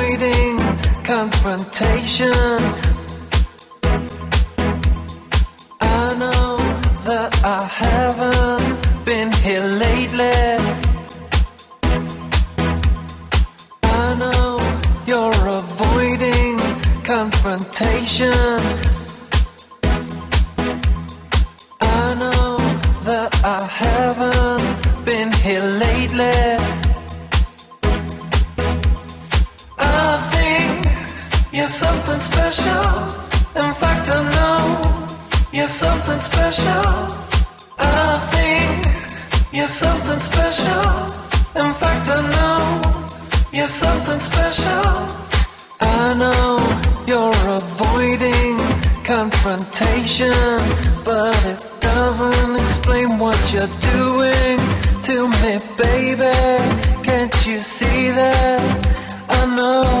avoiding confrontation. I know that I haven't been here lately. I know you're avoiding confrontation. I know that I haven't been here lately. I think you're something special. In fact, I know you're something special. I think you're something special. In fact, I know you're something special. I know you're avoiding confrontation, but it doesn't explain what you're doing to me, baby. Can't you see that? I know